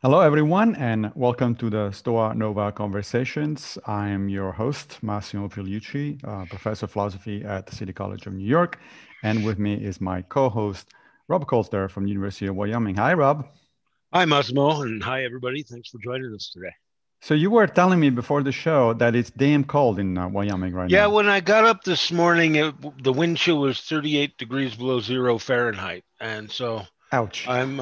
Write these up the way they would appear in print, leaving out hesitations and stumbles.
Hello, everyone, and welcome to the Stoa Nova Conversations. I am your host, Massimo Pigliucci, professor of philosophy at the City College of New York. And with me is my co-host, Rob Coulter from the University of Wyoming. Hi, Rob. Hi, Massimo, and hi, everybody. Thanks for joining us today. So you were telling me before the show that it's damn cold in Wyoming right Yeah, now. when I got up this morning, the wind chill was 38 degrees below zero Fahrenheit, and so Ouch. I'm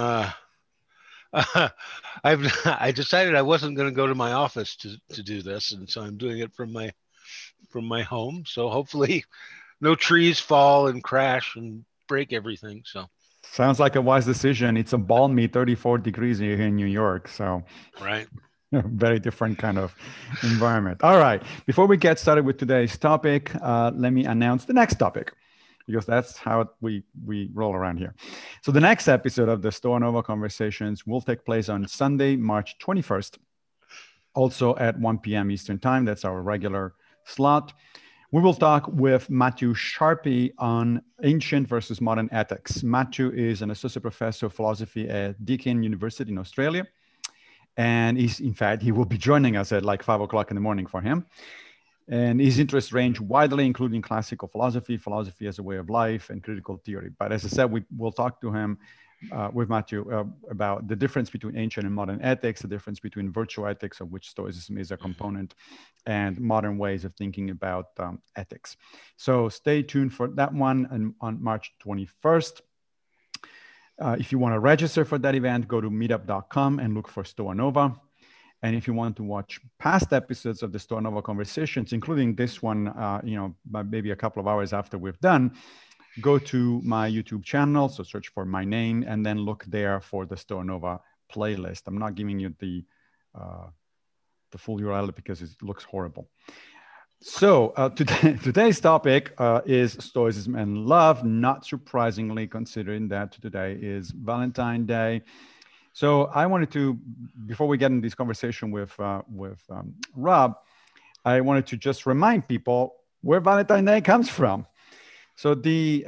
I decided I wasn't going to go to my office to do this, and so I'm doing it from my home. So hopefully, no trees fall and crash and break everything. So Sounds like a wise decision. It's a balmy 34 degrees here in New York. So right. very different kind of environment. All right. Before we get started with today's topic, let me announce the next topic because that's how we roll around here. So the next episode of the Stoa Nova Conversations will take place on Sunday, March 21st, also at 1 p.m. Eastern Time. That's our regular slot. We will talk with Matthew Sharpey on ancient versus modern ethics. Matthew is an associate professor of philosophy at Deakin University in Australia. And in fact, he will be joining us at like 5 o'clock in the morning for him. And his interests range widely, including classical philosophy, philosophy as a way of life, and critical theory. But as I said, we will talk to him with Matthew about the difference between ancient and modern ethics, the difference between virtue ethics, of which Stoicism is a component, and modern ways of thinking about ethics. So stay tuned for that one on March 21st. If you want to register for that event, go to meetup.com and look for Stoa Nova. And if you want to watch past episodes of the Stoa Nova Conversations, including this one, maybe a couple of hours after we've done, go to my YouTube channel. So search for my name and then look there for the Stoa Nova playlist. I'm not giving you the full URL because it looks horrible. So today's topic is Stoicism and love, not surprisingly, considering that today is Valentine's Day. So I wanted to, before we get in this conversation with Rob, I wanted to just remind people where Valentine's Day comes from. So the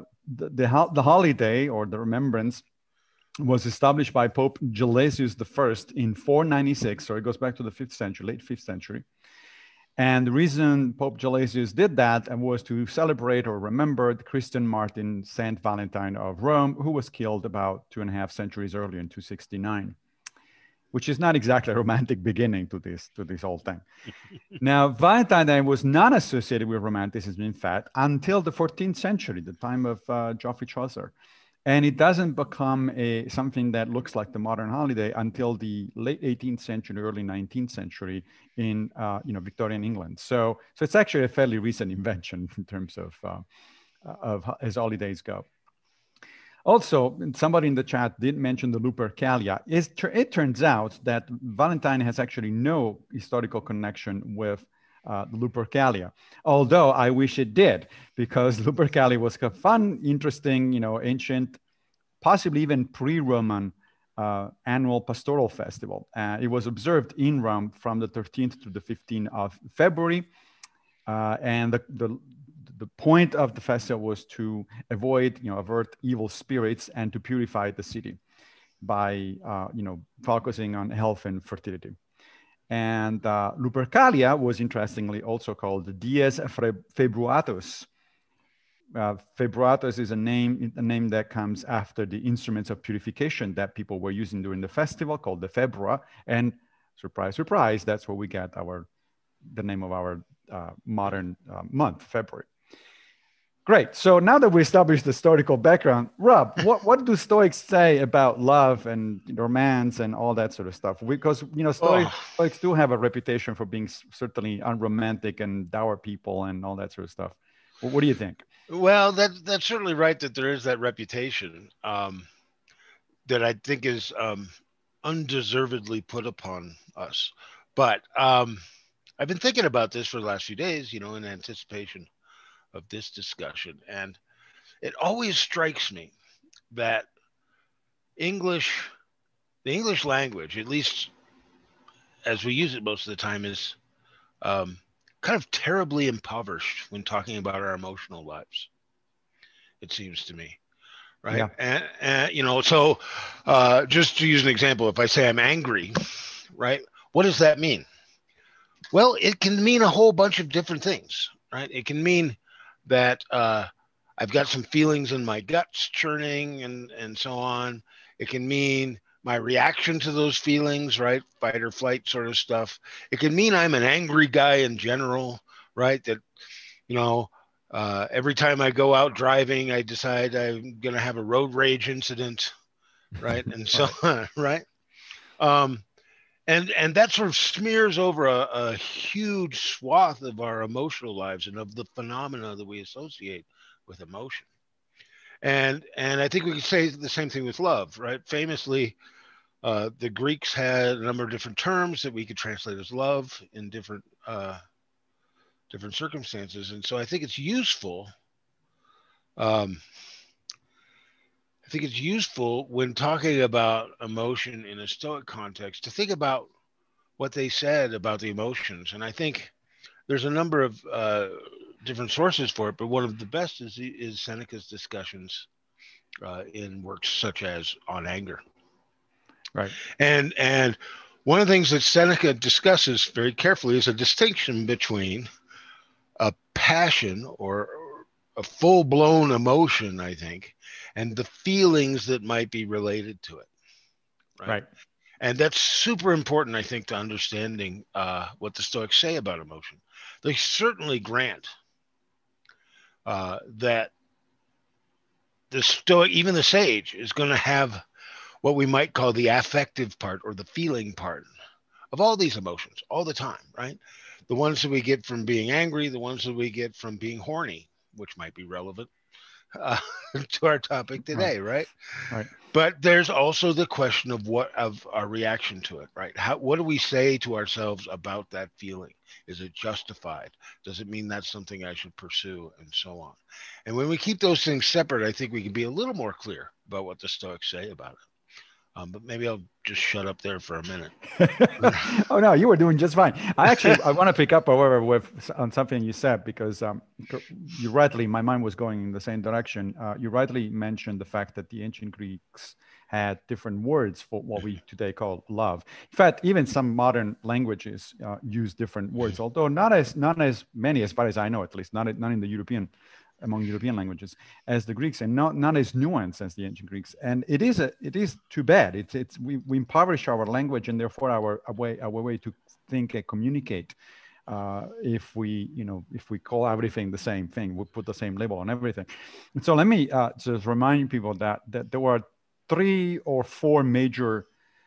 holiday or the remembrance was established by Pope Gelasius I in 496. So it goes back to the 5th century, late 5th century. And the reason Pope Gelasius did that was to celebrate or remember the Christian Martyr Saint Valentine of Rome, who was killed about 2.5 centuries earlier in 269, which is not exactly a romantic beginning to this whole thing. Now, Valentine's Day was not associated with romanticism, in fact, until the 14th century, the time of Geoffrey Chaucer. And it doesn't become something that looks like the modern holiday until the late 18th century, early 19th century in Victorian England. So it's actually a fairly recent invention in terms of as holidays go. Also, somebody in the chat did mention the Lupercalia. It turns out that Valentine has actually no historical connection with the Lupercalia, although I wish it did, because Lupercalia was a fun, interesting, ancient, possibly even pre-Roman annual pastoral festival. It was observed in Rome from the 13th to the 15th of February, and the point of the festival was to avert evil spirits and to purify the city by focusing on health and fertility. And Lupercalia was interestingly also called Dies Februatus. Februatus is a name that comes after the instruments of purification that people were using during the festival, called the februa. And surprise, surprise, that's where we get the name of our modern month, February. Great. So now that we established the historical background, Rob, what do Stoics say about love and romance and all that sort of stuff? Because Stoics do have a reputation for being certainly unromantic and dour people and all that sort of stuff. What do you think? Well, that's certainly right that there is that reputation that I think is undeservedly put upon us. But I've been thinking about this for the last few days, in anticipation of this discussion. And it always strikes me that the English language, at least as we use it most of the time, is kind of terribly impoverished when talking about our emotional lives, it seems to me. right? Yeah. And you know, so just to use an example, if I say I'm angry, right? What does that mean? Well, it can mean a whole bunch of different things, right? It can mean that I've got some feelings in my guts churning and so on. It can mean my reaction to those feelings, right? Fight or flight sort of stuff. It can mean I'm an angry guy in general, right? That, you know, every time I go out driving, I decide I'm going to have a road rage incident, right? And so, Right. right? Um, and that sort of smears over a huge swath of our emotional lives and of the phenomena that we associate with emotion. And I think we could say the same thing with love, right? Famously, the Greeks had a number of different terms that we could translate as love in different circumstances, and so I think it's useful. Um, I think it's useful when talking about emotion in a Stoic context to think about what they said about the emotions. And I think there's a number of different sources for it, but one of the best is Seneca's discussions in works such as On Anger. Right. And one of the things that Seneca discusses very carefully is a distinction between a passion or a full blown emotion, I think, and the feelings that might be related to it. Right. And that's super important, I think, to understanding what the Stoics say about emotion. They certainly grant that the Stoic, even the sage, is going to have what we might call the affective part or the feeling part of all these emotions all the time, right? The ones that we get from being angry, the ones that we get from being horny, which might be relevant uh, to our topic today, right? Right. But there's also the question of our reaction to it, right? What do we say to ourselves about that feeling? Is it justified? Does it mean that's something I should pursue, and so on? And when we keep those things separate, I think we can be a little more clear about what the Stoics say about it. But maybe I'll just shut up there for a minute. Oh no, you were doing just fine. I want to pick up, however, with on something you said because you rightly, my mind was going in the same direction. You rightly mentioned the fact that the ancient Greeks had different words for what we today call love. In fact, even some modern languages use different words, although not as many, as far as I know, at least not in the among European languages as the Greeks, and not as nuanced as the ancient Greeks. And it is too bad. We impoverish our language and therefore our way to think and communicate. If we call everything the same thing, we put the same label on everything. And so let me just remind people that there were 3 or 4 major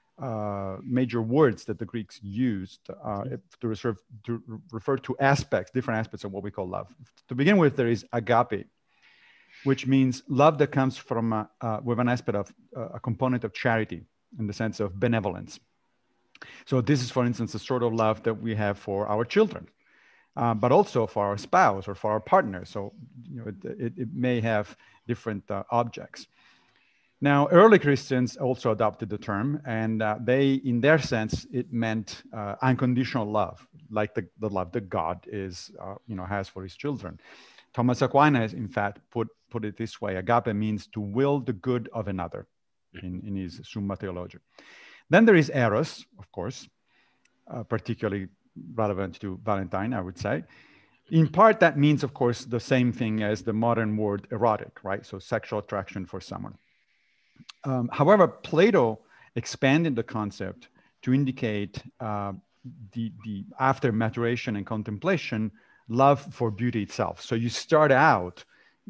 words that the Greeks used to refer to different aspects of what we call love. To begin with, there is agape, which means love that comes from with an aspect of a component of charity in the sense of benevolence. So this is, for instance, the sort of love that we have for our children, but also for our spouse or for our partner. So it may have different objects. Now, early Christians also adopted the term, and they, in their sense, it meant unconditional love, like the love that God has for his children. Thomas Aquinas, in fact, put it this way: agape means to will the good of another, in his Summa Theologiae. Then there is eros, of course, particularly relevant to Valentine, I would say. In part, that means, of course, the same thing as the modern word erotic, right? So sexual attraction for someone. However, Plato expanded the concept to indicate the after maturation and contemplation, love for beauty itself. So you start out,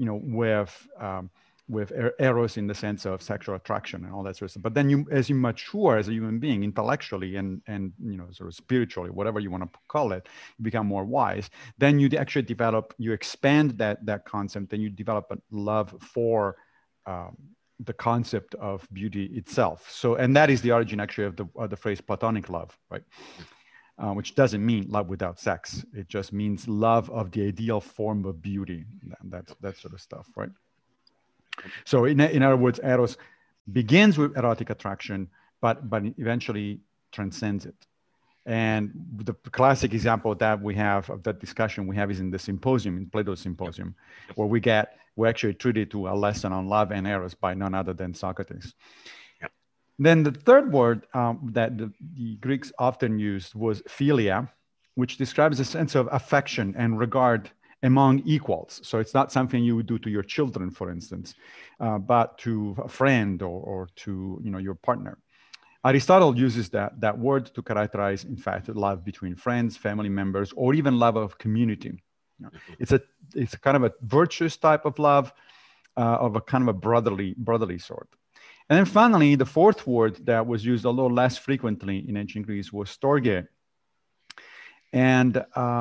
with eros in the sense of sexual attraction and all that sort of stuff. But then as you mature as a human being, intellectually and sort of spiritually, whatever you want to call it, you become more wise. Then you actually you expand that concept, and you develop a love for the concept of beauty itself. So, and that is the origin actually of the phrase platonic love, right? Which doesn't mean love without sex. It just means love of the ideal form of beauty. That sort of stuff, right? So in other words, eros begins with erotic attraction, but eventually transcends it. And the classic example of that we have of that discussion we have is in the symposium, in Plato's Symposium, where we actually treated to a lesson on love and eros by none other than Socrates. Yep. Then the third word that the Greeks often used was philia, which describes a sense of affection and regard among equals. So it's not something you would do to your children, for instance, but to a friend or to your partner. Aristotle uses that word to characterize, in fact, love between friends, family members, or even love of community. It's a kind of a virtuous type of love, of a kind of a brotherly sort. And then finally, the fourth word that was used a little less frequently in ancient Greece was storge. And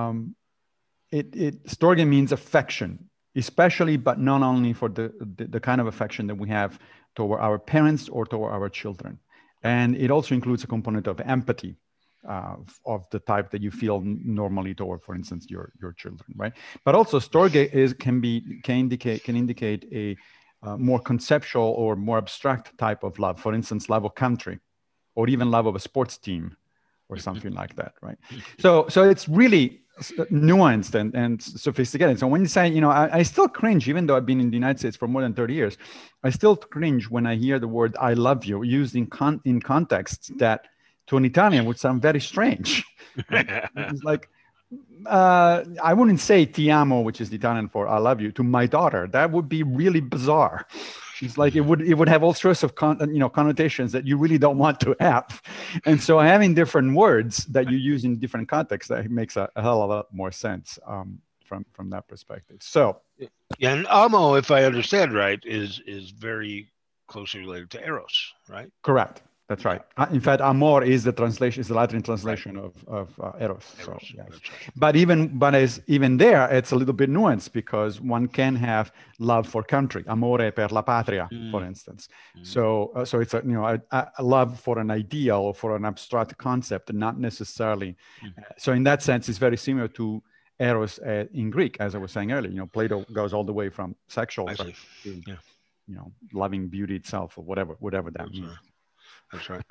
storge means affection, especially, but not only for the kind of affection that we have toward our parents or toward our children. And it also includes a component of empathy, of the type that you feel normally toward, for instance, your children, right? But also storge can indicate a more conceptual or more abstract type of love. For instance, love of country, or even love of a sports team, or something like that, right? So it's really nuanced and sophisticated. So when you say, I still cringe, even though I've been in the United States for more than 30 years, I still cringe when I hear the word "I love you" used in contexts that to an Italian would sound very strange. It's like, I wouldn't say "ti amo," which is the Italian for "I love you," to my daughter. That would be really bizarre. It's like it would have all sorts of connotations that you really don't want to have. And so having different words that you use in different contexts, that makes a hell of a lot more sense from that perspective. So yeah, and amo, if I understand right, is very closely related to eros, right? Correct. That's right. In fact, amor is the Latin translation of eros. So, yes. Right. But even there, it's a little bit nuanced, because one can have love for country, amore per la patria, for instance. So it's a love for an ideal or for an abstract concept, not necessarily. So in that sense, it's very similar to eros in Greek, as I was saying earlier. Plato goes all the way from sexual to loving beauty itself, or whatever that means. Right. That's right.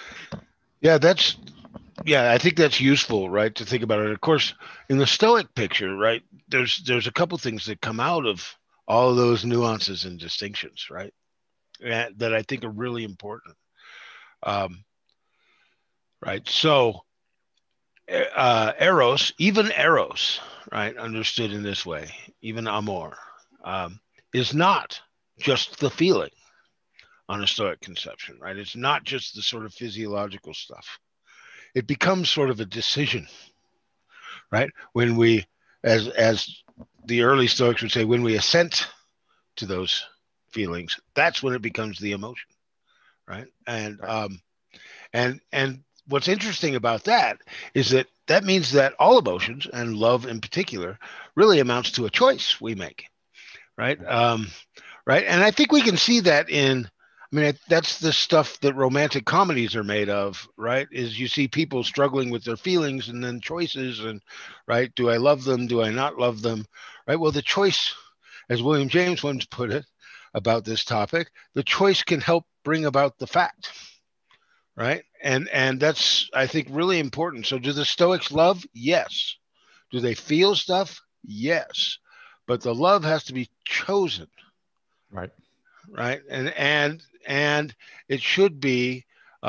Yeah, I think that's useful, right, to think about it. Of course, in the Stoic picture, right, there's a couple things that come out of all of those nuances and distinctions, right, that I think are really important. Right. So eros, right, understood in this way, even amor, is not just the feeling on a Stoic conception, right? It's not just the sort of physiological stuff. It becomes sort of a decision, right? When we, as the early Stoics would say, when we assent to those feelings, that's when it becomes the emotion, right? And what's interesting about that is that means that all emotions, and love in particular, really amounts to a choice we make, right? Right. And I think we can see that that's the stuff that romantic comedies are made of, right? Is you see people struggling with their feelings and then choices, and right, do I love them? Do I not love them? Right. Well, the choice, as William James once put it about this topic, the choice can help bring about the fact, right? And that's, I think, really important. So do the Stoics love? Yes. Do they feel stuff? Yes. But the love has to be chosen. Right. Right. And it should be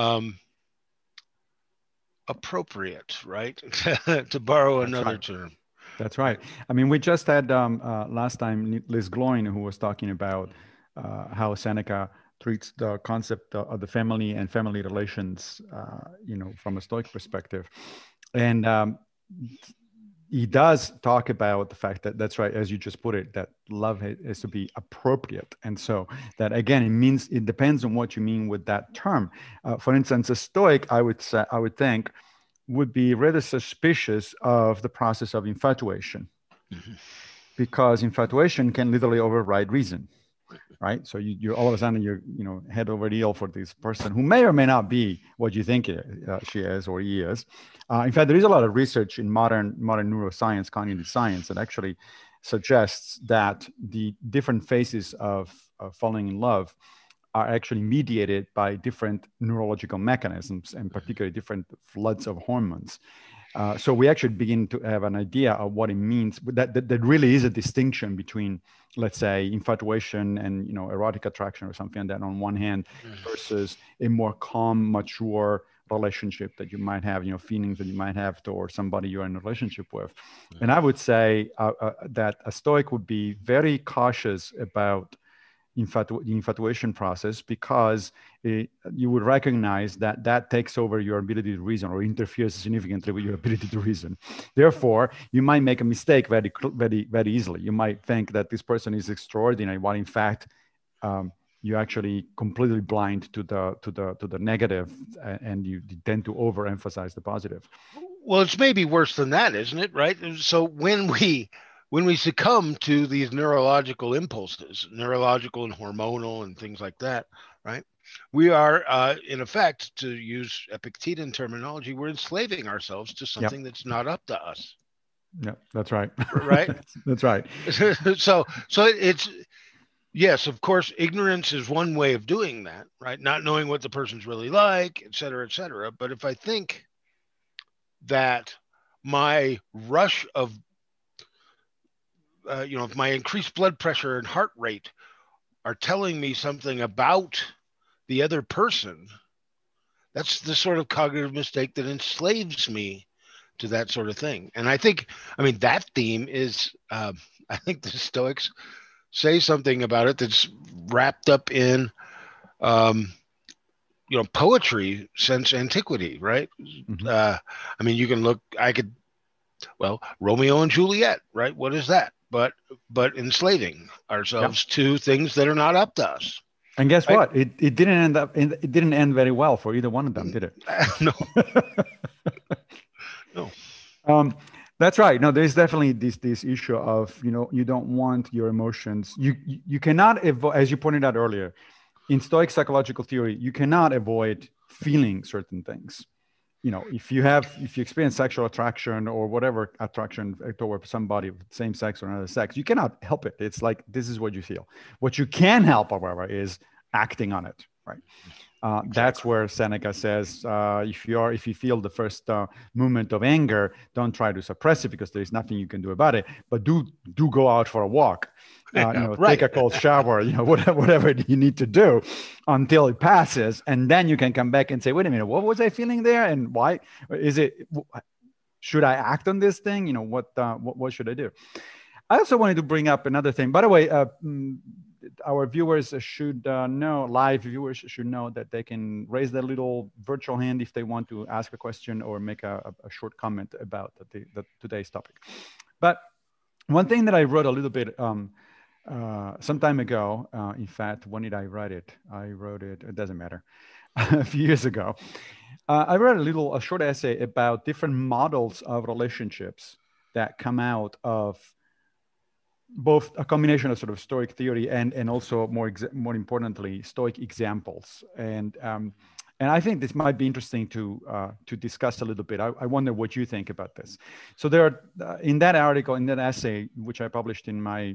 appropriate, right? To borrow another term. That's right. I mean, we just had last time Liz Gloin, who was talking about how Seneca treats the concept of the family and family relations, from a Stoic perspective. And he does talk about the fact that, that's right, as you just put it, that love has to be appropriate. And so that, again, it depends on what you mean with that term. For instance, a Stoic, I would think, would be rather suspicious of the process of infatuation, because infatuation can literally override reason, right? So you're all of a sudden you're head over heel for this person who may or may not be what you think she is or he is. In fact, there is a lot of research in modern neuroscience, cognitive science, that actually suggests that the different phases of falling in love are actually mediated by different neurological mechanisms, and particularly different floods of hormones. So we actually begin to have an idea of what it means. That really is a distinction between, let's say, infatuation and erotic attraction or something like that on one hand, versus a more calm, mature relationship that you might have, feelings that you might have towards somebody you're in a relationship with. And I would say that a Stoic would be very cautious about the infatuation process, because you would recognize that that takes over your ability to reason, or interferes significantly with your ability to reason. Therefore, you might make a mistake very, very, very easily. You might think that this person is extraordinary, while in fact, you're actually completely blind to the negative, and you tend to overemphasize the positive. Well, it's maybe worse than that, isn't it? Right. So when we succumb to these neurological impulses, neurological and hormonal and things like that, right? We are, in effect, to use Epictetan terminology, we're enslaving ourselves to something that's not up to us. Yeah, that's right. Right. That's right. So it's, yes, of course, ignorance is one way of doing that, right? Not knowing what the person's really like, et cetera, et cetera. But if I think that my rush of if my increased blood pressure and heart rate are telling me something about the other person, that's the sort of cognitive mistake that enslaves me to that sort of thing. And I think, that theme is, I think the Stoics say something about it that's wrapped up in, poetry since antiquity, right? Mm-hmm. You can look, Romeo and Juliet, right? What is that? But enslaving ourselves to things that are not up to us. And guess what? It didn't end very well for either one of them, did it? No. No. That's right. No, there's definitely this issue of, you don't want your emotions. You cannot avoid, as you pointed out earlier, in Stoic psychological theory, you cannot avoid feeling certain things. If you experience sexual attraction or whatever attraction toward somebody of the same sex or another sex, you cannot help it. It's like, this is what you feel. What you can help, however, is acting on it, right? Exactly. That's where Seneca says, if you feel the first moment of anger, don't try to suppress it, because there's nothing you can do about it. But do go out for a walk, right. Take a cold shower, whatever you need to do until it passes, and then you can come back and say, wait a minute, what was I feeling there, and why is it? Should I act on this thing? What should I do? I also wanted to bring up another thing. By the way, our viewers should know, live viewers should know that they can raise their little virtual hand if they want to ask a question or make a short comment about today's topic. But one thing that I wrote a little bit some time ago, in fact, when did I write it? I wrote it, it doesn't matter, a few years ago. I wrote a short essay about different models of relationships that come out of both a combination of sort of Stoic theory and also more importantly, Stoic examples. And I think this might be interesting to discuss a little bit. I wonder what you think about this. So there are, in that article, in that essay, which I published in my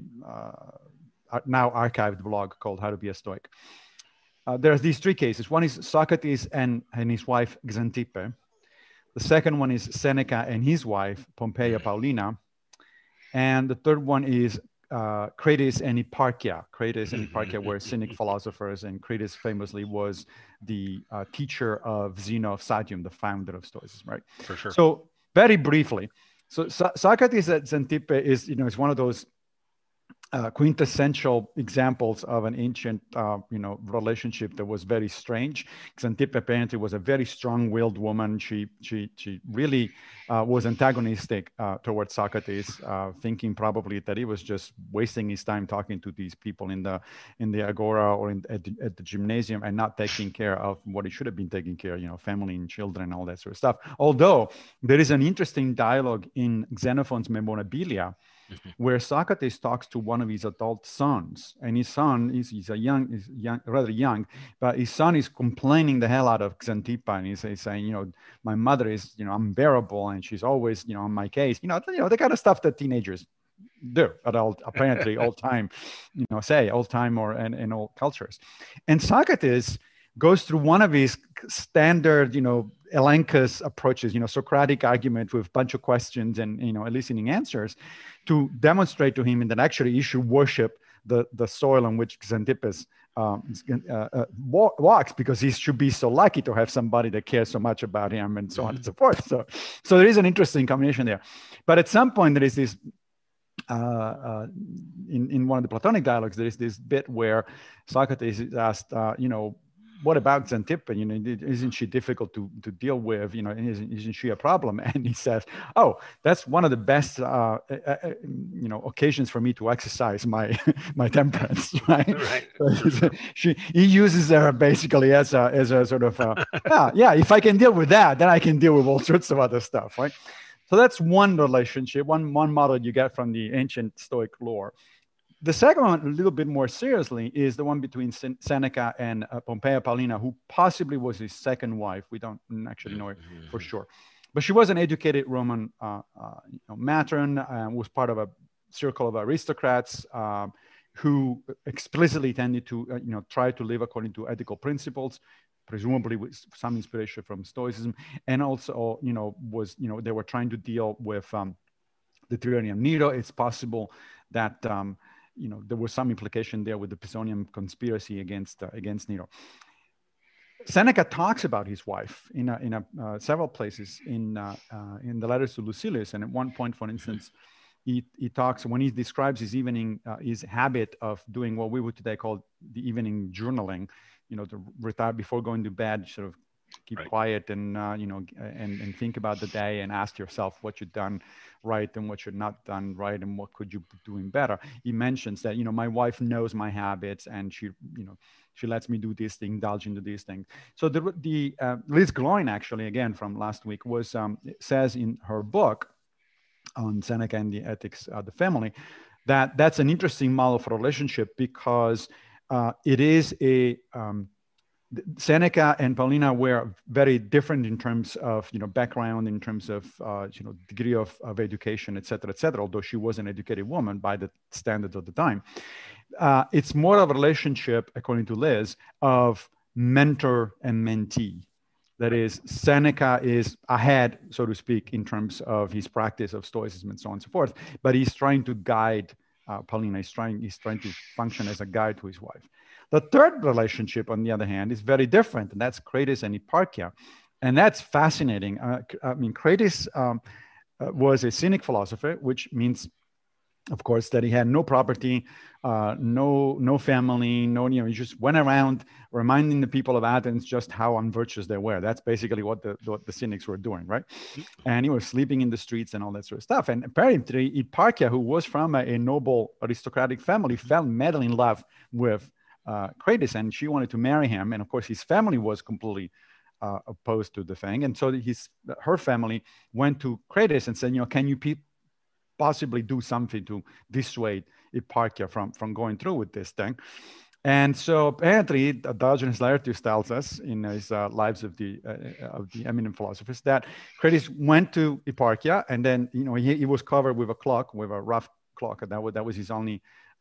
now archived blog called How to Be a Stoic, there's these three cases. One is Socrates and his wife Xanthippe. The second one is Seneca and his wife Pompeia Paulina. And the third one is Crates and Hipparchia. Crates and Hipparchia were Cynic philosophers, and Crates famously was the teacher of Zeno of Citium, the founder of Stoicism, right? For sure. So very briefly, Socrates at Xanthippe is one of those quintessential examples of an ancient, relationship that was very strange. Xanthippe apparently was a very strong-willed woman. She really was antagonistic towards Socrates, thinking probably that he was just wasting his time talking to these people in the agora or at the gymnasium, and not taking care of what he should have been taking care of, family and children and all that sort of stuff. Although there is an interesting dialogue in Xenophon's Memorabilia, where Socrates talks to one of his adult sons, and his son is rather young, but his son is complaining the hell out of Xanthippe, and he's saying, my mother is, unbearable, and she's always, on my case, the kind of stuff that teenagers do at all, apparently all time, all time or in all cultures. And Socrates goes through one of his standard, Elenchus approaches, Socratic argument with a bunch of questions and, eliciting answers to demonstrate to him that actually you should worship the soil on which Xanthippus walks, because he should be so lucky to have somebody that cares so much about him and so on and so forth. So there is an interesting combination there. But at some point there is this, in one of the Platonic dialogues, there is this bit where Socrates is asked, what about Xanthippe? Isn't she difficult to deal with? Isn't she a problem? And he says, oh, that's one of the best, occasions for me to exercise my my temperance, right? Right. He uses her basically as a sort of, if I can deal with that, then I can deal with all sorts of other stuff, right? So that's one relationship, one model you get from the ancient Stoic lore. The second one, a little bit more seriously, is the one between Seneca and Pompeia Paulina, who possibly was his second wife. We don't actually know it for sure. But she was an educated Roman matron, was part of a circle of aristocrats who explicitly tended to try to live according to ethical principles, presumably with some inspiration from Stoicism. And also, they were trying to deal with the tyranny of Nero. It's possible that there was some implication there with the Pisonian conspiracy against Nero. Seneca talks about his wife in several places in the letters to Lucilius, and at one point, for instance, he talks, when he describes his evening, his habit of doing what we would today call the evening journaling, to retire before going to bed, sort of keep quiet and and think about the day and ask yourself what you've done right and what you've not done right and what could you be doing better. He mentions that my wife knows my habits and she lets me do this thing, indulge into these things. So the Liz Gloyn, actually, again from last week, was says in her book on Seneca and the ethics of the family that's an interesting model for relationship, because it is a Seneca and Paulina were very different in terms of background, in terms of degree of education, et cetera, although she was an educated woman by the standards of the time. It's more of a relationship, according to Liz, of mentor and mentee. That is, Seneca is ahead, so to speak, in terms of his practice of Stoicism and so on and so forth, but he's trying to guide Paulina. He's trying to function as a guide to his wife. The third relationship, on the other hand, is very different, and that's Crates and Hipparchia. And that's fascinating. Crates was a Cynic philosopher, which means, of course, that he had no property, no family, he just went around reminding the people of Athens just how unvirtuous they were. That's basically what the Cynics were doing, right? And he was sleeping in the streets and all that sort of stuff. And apparently, Hipparchia, who was from a noble aristocratic family, fell madly in love with Crates, and she wanted to marry him. And of course, his family was completely opposed to the thing. And so her family went to Crates and said, can you possibly do something to dissuade Hipparchia from going through with this thing? And so apparently, Diogenes Laertius tells us in his Lives of the Eminent Philosophers that Crates went to Hipparchia, and then he was covered with a rough cloak, and that was his only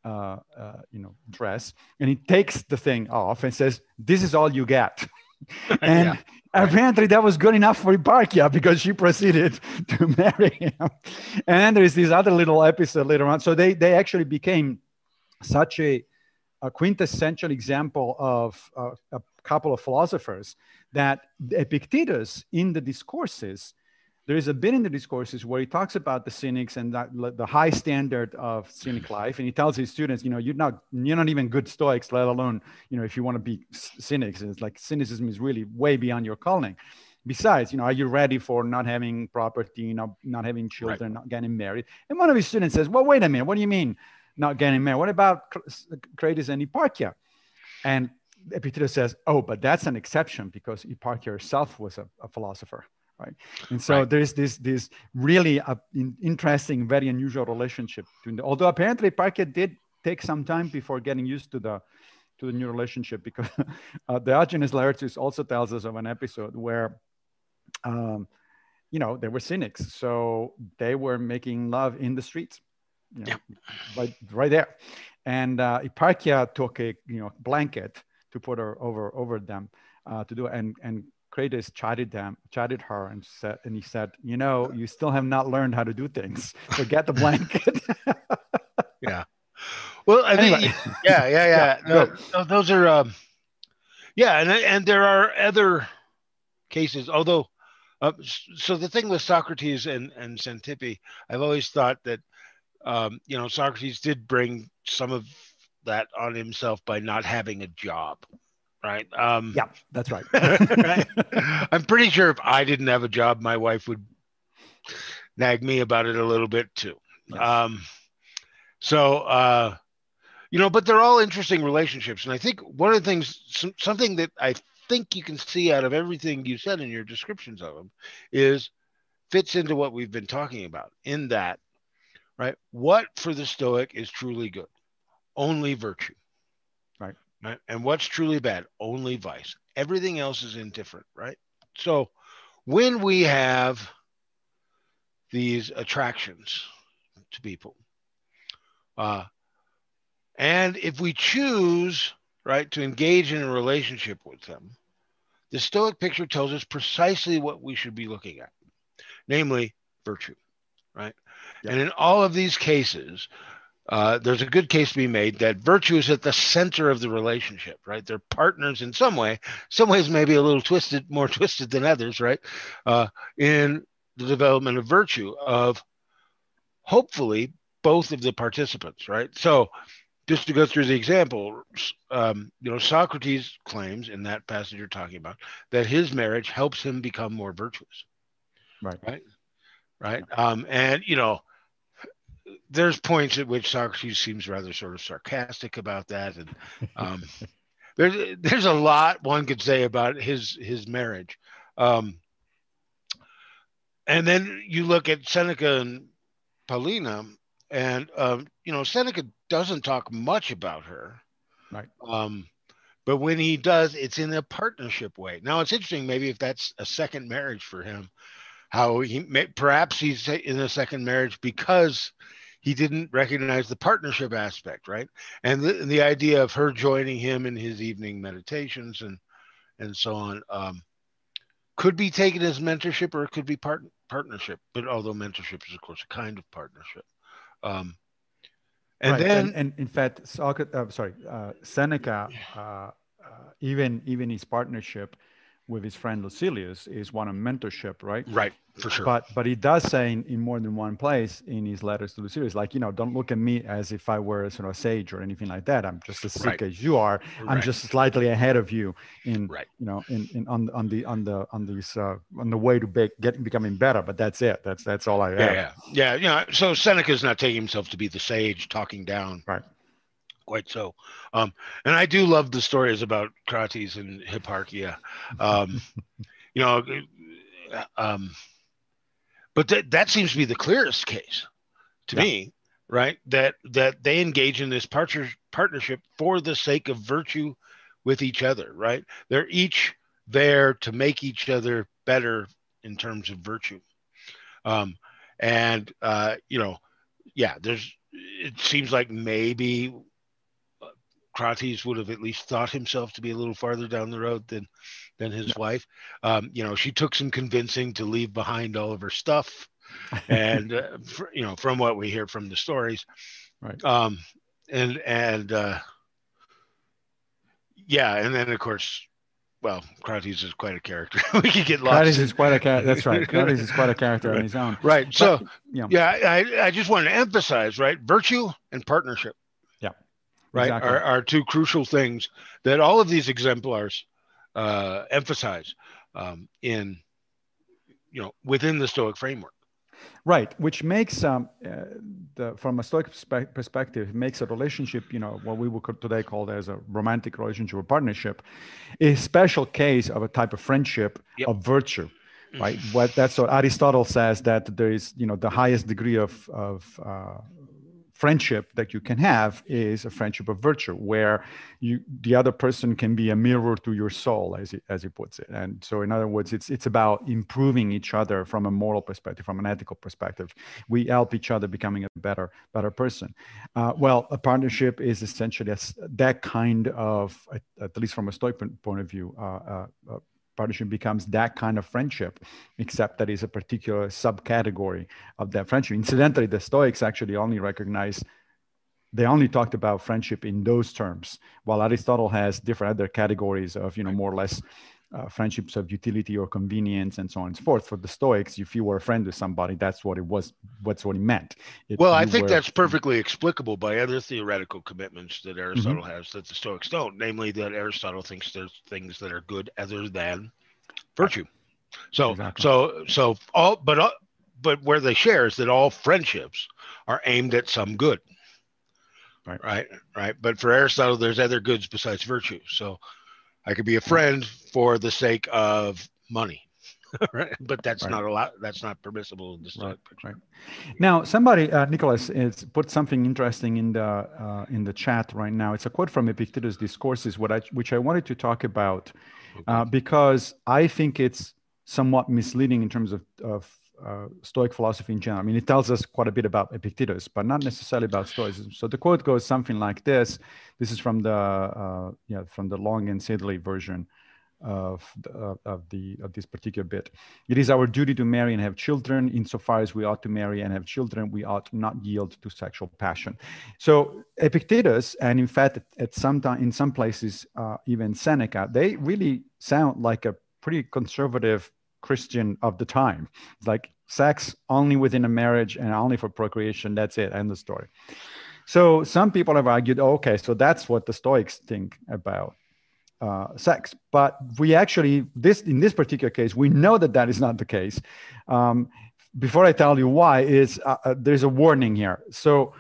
dress, and he takes the thing off and says, "This is all you get." And apparently that was good enough for Hipparchia, because she proceeded to marry him. And there is this other little episode later on. So they actually became such a quintessential example of a couple of philosophers that Epictetus, in the Discourses, there is a bit in the Discourses where he talks about the Cynics and the high standard of Cynic life, and he tells his students, you're not even good Stoics, let alone if you want to be Cynics. And it's like cynicism is really way beyond your calling. Besides, are you ready for not having property, not having children, not getting married? And one of his students says, well, wait a minute, what do you mean not getting married? What about Crates and Hipparchia? And Epictetus says, oh, but that's an exception, because Hipparchia herself was a philosopher. Right. And so there's this really interesting, very unusual relationship between although apparently Hipparchia did take some time before getting used to the new relationship, because Diogenes Laertius also tells us of an episode where they were Cynics, so they were making love in the streets. you know, right there. And Hipparchia took a blanket to put her over them to do it. And Crates chided her and he said, you still have not learned how to do things. Forget the blanket. Yeah. Well, I think, Anyway. yeah. Those are, and there are other cases, although, so the thing with Socrates and Xanthippe, I've always thought that, Socrates did bring some of that on himself by not having a job, right? Yeah, that's right. Right? I'm pretty sure if I didn't have a job, my wife would nag me about it a little bit too. Yes. But they're all interesting relationships. And I think one of the things, something that I think you can see out of everything you said in your descriptions of them fits into what we've been talking about in that, right? What for the Stoic is truly good? Only virtue. Right. And what's truly bad? Only vice. Everything else is indifferent, right? So when we have these attractions to people, and if we choose, right, to engage in a relationship with them, the Stoic picture tells us precisely what we should be looking at, namely virtue, right? Yep. And in all of these cases, there's a good case to be made that virtue is at the center of the relationship, right? They're partners in some way. Some ways maybe a little more twisted than others, right? In the development of virtue of hopefully both of the participants, right? So just to go through the example, Socrates claims in that passage you're talking about that his marriage helps him become more virtuous. Right. And, there's points at which Socrates seems rather sort of sarcastic about that. And there's a lot one could say about his marriage. And then you look at Seneca and Paulina, and, Seneca doesn't talk much about her. Right. But when he does, it's in a partnership way. Now, it's interesting, maybe if that's a second marriage for him, how perhaps he's in a second marriage because he didn't recognize the partnership aspect, right? And the idea of her joining him in his evening meditations and so on could be taken as mentorship, or it could be partnership. But although mentorship is, of course, a kind of partnership. And in fact, Seneca, even his partnership with his friend Lucilius is one of mentorship, right? Right, for sure. But he does say in more than one place in his letters to Lucilius, like, don't look at me as if I were sort of a sage or anything like that. I'm just as sick as you are. I'm just slightly ahead of you in on the way to becoming better. But that's it. That's all I have. Yeah. So Seneca's not taking himself to be the sage talking down. Right. Quite so. And I do love the stories about Crates and Hipparchia. But that seems to be the clearest case to me, right? That they engage in this partnership for the sake of virtue with each other, right? They're each there to make each other better in terms of virtue. It seems like maybe Crates would have at least thought himself to be a little farther down the road than his wife. She took some convincing to leave behind all of her stuff, and from what we hear from the stories, right? And then of course, Crates is quite a character. We could get lost. Crates is quite a character. That's right. Crates is quite a character on his own. Right. So I just wanted to emphasize, right, virtue and partnership. Right, exactly. are two crucial things that all of these exemplars emphasize within the Stoic framework. Right, which makes from a Stoic perspective, makes a relationship, what we would today call as a romantic relationship or partnership, a special case of a type of friendship of virtue. Right, that's what Aristotle says, that there is, the highest degree of friendship that you can have is a friendship of virtue, where the other person can be a mirror to your soul, as he puts it. And so, in other words, it's about improving each other from a moral perspective, from an ethical perspective. We help each other becoming a better person. Well, a partnership is essentially that kind of, at least from a Stoic point of view, partnership becomes that kind of friendship, except that is a particular subcategory of that friendship. Incidentally, the Stoics actually only talked about friendship in those terms, while Aristotle has different other categories of, more or less friendships of utility or convenience and so on and so forth. For the Stoics, if you were a friend with somebody, that's what it was. That's what he meant. I think that's perfectly explicable by other theoretical commitments that Aristotle has that the Stoics don't. Namely, that Aristotle thinks there's things that are good other than virtue. So, exactly. But where they share is that all friendships are aimed at some good. Right. But for Aristotle, there's other goods besides virtue. So I could be a friend for the sake of money, right? But that's not allowed. That's not permissible in the Stoic picture. Right. Now, somebody, Nicholas, has put something interesting in the chat right now. It's a quote from Epictetus' Discourses, which I wanted to talk about, because I think it's somewhat misleading in terms of Stoic philosophy in general. I mean, it tells us quite a bit about Epictetus, but not necessarily about Stoicism. So the quote goes something like this. This is from the Long and Siddeley version of this particular bit. It is our duty to marry and have children. Insofar as we ought to marry and have children, we ought not yield to sexual passion. So Epictetus, and in fact, in some places, even Seneca, they really sound like a pretty conservative Christian of the time. It's like sex only within a marriage and only for procreation. That's it. End of story. So some people have argued, okay, so that's what the Stoics think about sex. But we actually, in this particular case, we know that is not the case. Before I tell you why, there's a warning here. So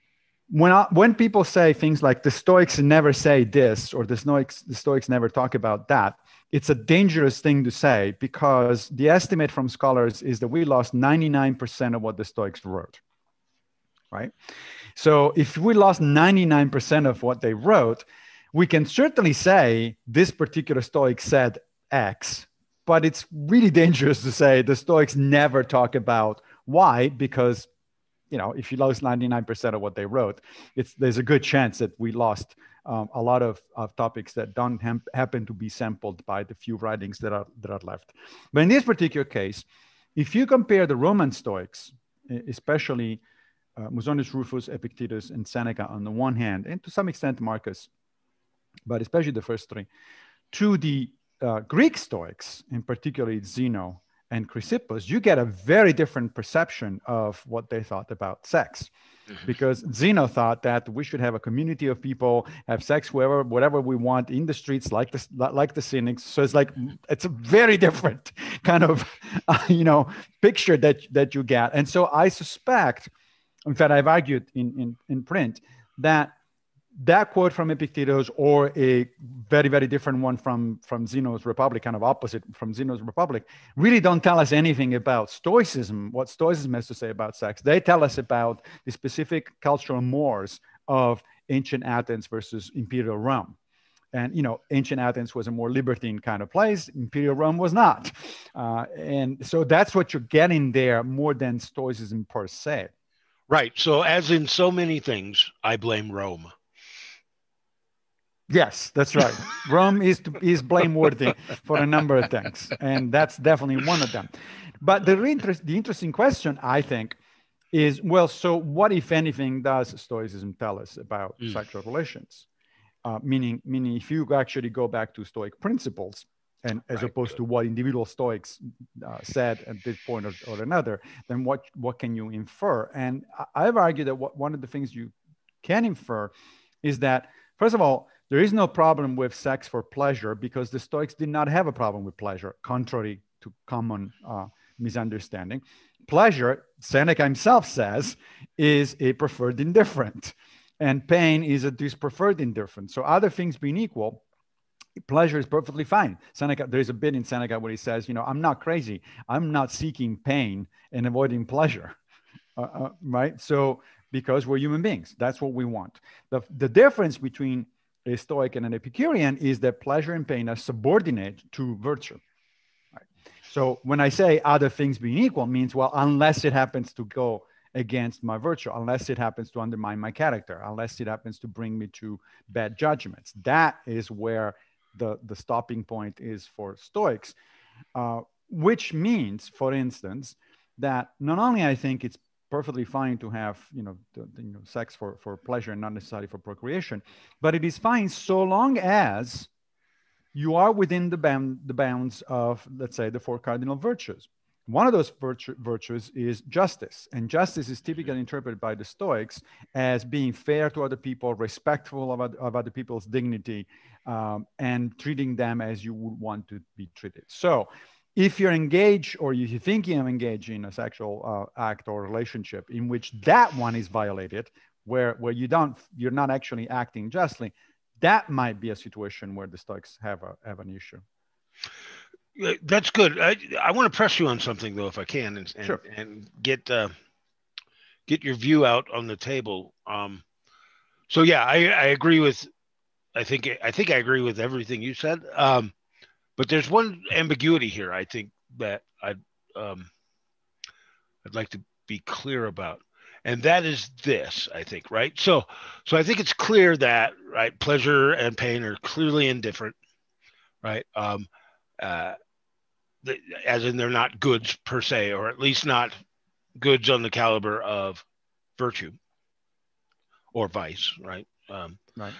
when people say things like the Stoics never say this, or the Stoics never talk about that, it's a dangerous thing to say, because the estimate from scholars is that we lost 99% of what the Stoics wrote, right? So if we lost 99% of what they wrote, we can certainly say this particular Stoic said X, but it's really dangerous to say the Stoics never talk about Y, because, if you lost 99% of what they wrote, there's a good chance that we lost a lot of topics that don't happen to be sampled by the few writings that are left. But in this particular case, if you compare the Roman Stoics, especially Musonius Rufus, Epictetus, and Seneca on the one hand, and to some extent Marcus, but especially the first three, to the Greek Stoics, in particularly Zeno and Chrysippus, you get a very different perception of what they thought about sex. Because Zeno thought that we should have a community of people, have sex whatever we want in the streets, like the Cynics. So it's a very different kind of picture that you get. And so I suspect, in fact, I've argued in print that quote from Epictetus, or a very, very different one from Zeno's Republic, kind of opposite from Zeno's Republic, really don't tell us anything about Stoicism, what Stoicism has to say about sex. They tell us about the specific cultural mores of ancient Athens versus imperial Rome. And, ancient Athens was a more libertine kind of place. Imperial Rome was not. And so that's what you're getting there, more than Stoicism per se. Right. So as in so many things, I blame Rome. Yes, that's right. Rome is blameworthy for a number of things, and that's definitely one of them. But the interesting question, I think, is, well, so what, if anything, does Stoicism tell us about sexual relations? Meaning, if you actually go back to Stoic principles, and as opposed to what individual Stoics said at this point or another, then what can you infer? And I've argued that one of the things you can infer is that, first of all, there is no problem with sex for pleasure, because the Stoics did not have a problem with pleasure, contrary to common misunderstanding. Pleasure, Seneca himself says, is a preferred indifferent, and pain is a preferred indifferent. So other things being equal, pleasure is perfectly fine. Seneca, there's a bit in Seneca where he says, I'm not crazy. I'm not seeking pain and avoiding pleasure, right? So because we're human beings. That's what we want. The difference between a Stoic and an Epicurean is that pleasure and pain are subordinate to virtue. Right? So when I say other things being equal means, well, unless it happens to go against my virtue, unless it happens to undermine my character, unless it happens to bring me to bad judgments. That is where the stopping point is for Stoics, which means, for instance, that not only I think it's perfectly fine to have, sex for pleasure and not necessarily for procreation, but it is fine so long as you are within the bounds of, let's say, the four cardinal virtues. One of those virtues is justice. And justice is typically interpreted by the Stoics as being fair to other people, respectful of other people's dignity, and treating them as you would want to be treated. So if you're engaged, or if you're thinking of engaging in a sexual act or relationship in which that one is violated, where you're not actually acting justly, that might be a situation where the Stoics have an issue. That's good. I want to press you on something, though, if I can, and sure. and get your view out on the table. So yeah, I agree with. I think I agree with everything you said. But there's one ambiguity here, I think, that I'd like to be clear about, and that is this. I think, right? So I think it's clear that, right, pleasure and pain are clearly indifferent, right? As in they're not goods per se, or at least not goods on the caliber of virtue or vice, right? Right.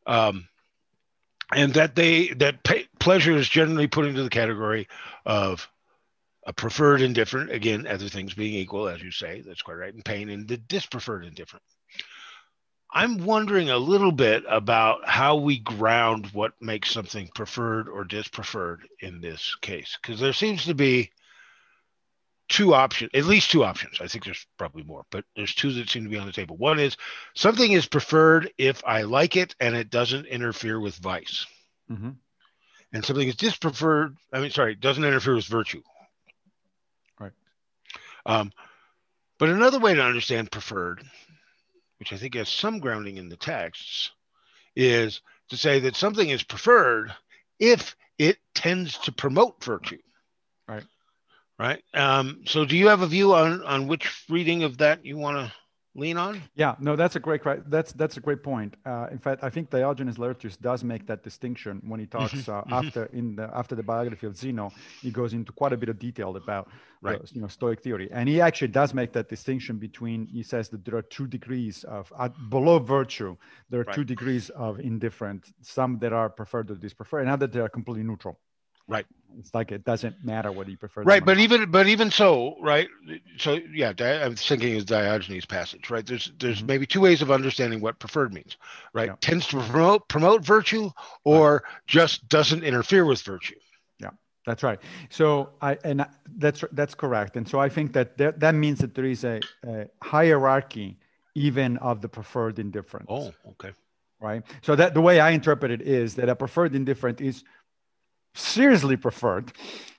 And that pleasure is generally put into the category of a preferred indifferent, again, other things being equal, as you say, that's quite right, and pain and the dispreferred indifferent. I'm wondering a little bit about how we ground what makes something preferred or dispreferred in this case, because there seems to be at least two options. I think there's probably more, but there's two that seem to be on the table. One is something is preferred if I like it and it doesn't interfere with vice. Mm-hmm. And something is dispreferred, doesn't interfere with virtue. Right. But another way to understand preferred, which I think has some grounding in the texts, is to say that something is preferred if it tends to promote virtue. Right. Right. So do you have a view on which reading of that you want to lean on? Yeah, no, that's a great point. In fact, I think Diogenes Laertius does make that distinction when he talks after the biography of Zeno. He goes into quite a bit of detail about Stoic theory, and he actually does make that distinction between. He says that there are two degrees of below virtue. There are two degrees of indifference. Some that are preferred or dispreferred, and others that are completely neutral. Right. It's like it doesn't matter whether you prefer. Right, but even so, right. So yeah, I'm thinking of Diogenes' passage, right? There's maybe two ways of understanding what preferred means, right? Yeah. Tends to promote virtue, or just doesn't interfere with virtue. Yeah, that's right. So that's correct. And so I think that means that there is a hierarchy even of the preferred indifference. Oh, okay. Right. So that the way I interpret it is that a preferred indifferent is seriously preferred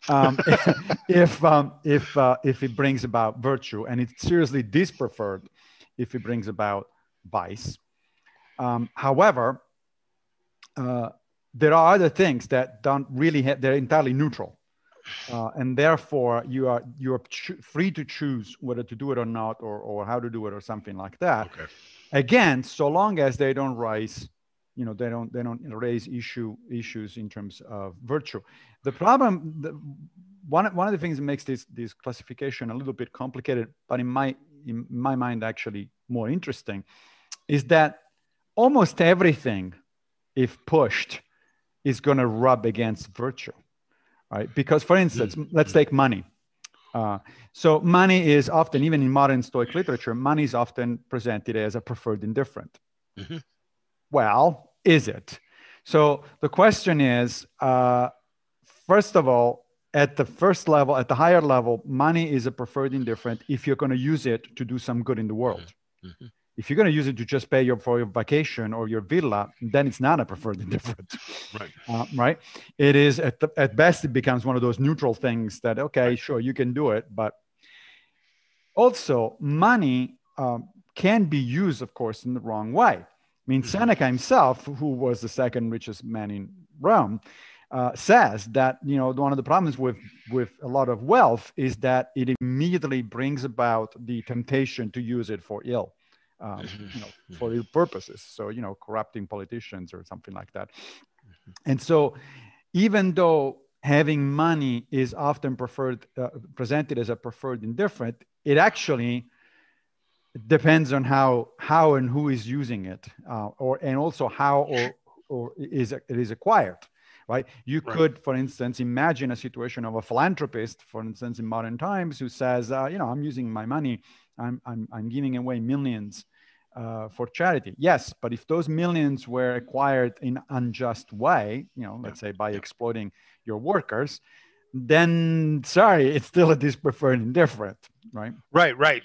if it brings about virtue, and it's seriously dispreferred if it brings about vice. However, there are other things that don't really they're entirely neutral, and therefore you are free to choose whether to do it or not, or how to do it, or something like that. Okay. Again, so long as they don't rise. They don't raise issues in terms of virtue. The problem, one of the things that makes this classification a little bit complicated, but in my mind actually more interesting, is that almost everything, if pushed, is going to rub against virtue, right? Because, for instance, let's take money. So money is often, even in modern Stoic literature, money is often presented as a preferred indifferent. Mm-hmm. Well, is it? So the question is, first of all, at the first level, at the higher level, money is a preferred indifferent if you're going to use it to do some good in the world. Mm-hmm. If you're going to use it to just pay for your vacation or your villa, then it's not a preferred indifferent. Right. Right. It is at best, it becomes one of those neutral things that, okay, sure, you can do it. But also money can be used, of course, in the wrong way. I mean, Seneca himself, who was the second richest man in Rome, says that, you know, one of the problems with a lot of wealth is that it immediately brings about the temptation to use it for ill, you know, for ill purposes. So, you know, corrupting politicians or something like that. And so, even though having money is often presented as a preferred indifferent, it actually depends on how and who is using it, and also how or it is acquired. Right? You could, for instance, imagine a situation of a philanthropist, for instance, in modern times, who says, you know, I'm using my money, I'm giving away millions for charity. Yes, but if those millions were acquired in unjust way, you know, let's say by exploiting your workers, then sorry, it's still a dispreferred indifferent, right? Right.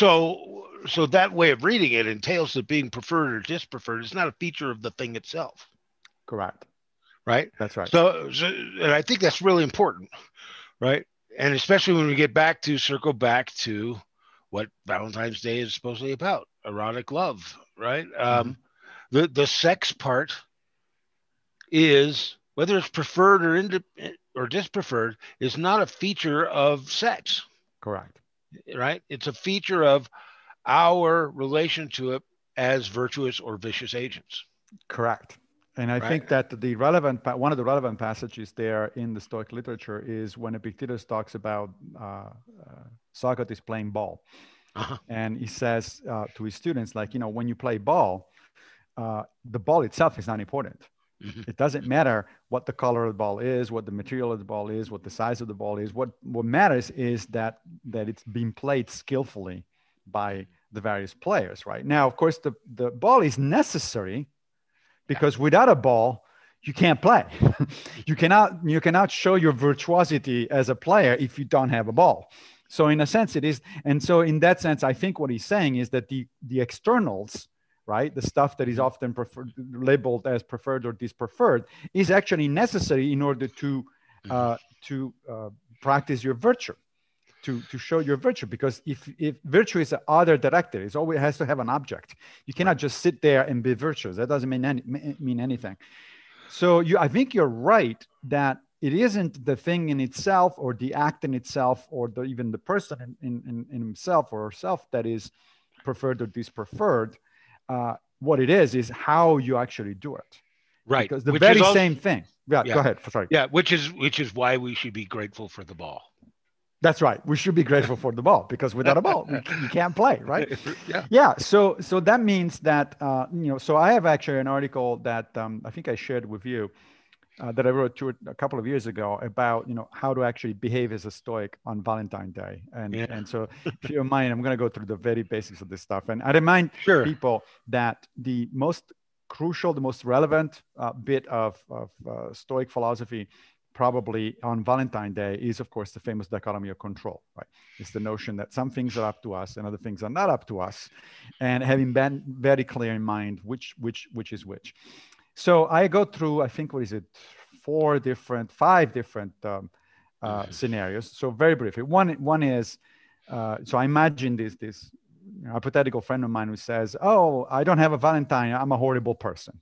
So that way of reading it entails that being preferred or dispreferred is not a feature of the thing itself. Correct. Right. That's right. So and I think that's really important, right? And especially when we circle back to what Valentine's Day is supposedly about, erotic love, right? The sex part is, whether it's preferred or dispreferred, is not a feature of sex. Correct. Right? It's a feature of our relation to it as virtuous or vicious agents. Correct. And I think that one of the relevant passages there in the Stoic literature is when Epictetus talks about Socrates playing ball. And he says to his students, like, you know, when you play ball, the ball itself is not important. It doesn't matter what the color of the ball is, what the material of the ball is, what the size of the ball is. What matters is that it's being played skillfully by the various players, right? Now, of course, the ball is necessary, because without a ball, you can't play. you cannot show your virtuosity as a player if you don't have a ball. So in a sense, it is. And so in that sense, I think what he's saying is that the externals, right, the stuff that is often labeled as preferred or dispreferred, is actually necessary in order to practice your virtue, to show your virtue. Because if virtue is other directed, it always has to have an object. You cannot just sit there and be virtuous. That doesn't mean anything. So I think you're right that it isn't the thing in itself or the act in itself or even the person in himself or herself that is preferred or dispreferred. What it is how you actually do it. Right. Because the very same thing. Yeah, go ahead. Sorry. Yeah, which is why we should be grateful for the ball. That's right. We should be grateful for the ball, because without a ball, you can't play, right? Yeah. So that means that, you know, so I have actually an article that I think I shared with you that I wrote a couple of years ago about, you know, how to actually behave as a Stoic on Valentine's Day. And so if you don't mind, I'm going to go through the very basics of this stuff. And I remind people that the most crucial, the most relevant bit of Stoic philosophy probably on Valentine's Day is, of course, the famous dichotomy of control, right? It's the notion that some things are up to us and other things are not up to us, and having been very clear in mind which is which. So I go through, I think, 5 different scenarios. So very briefly, one is, so I imagine this hypothetical friend of mine who says, "Oh, I don't have a Valentine. I'm a horrible person."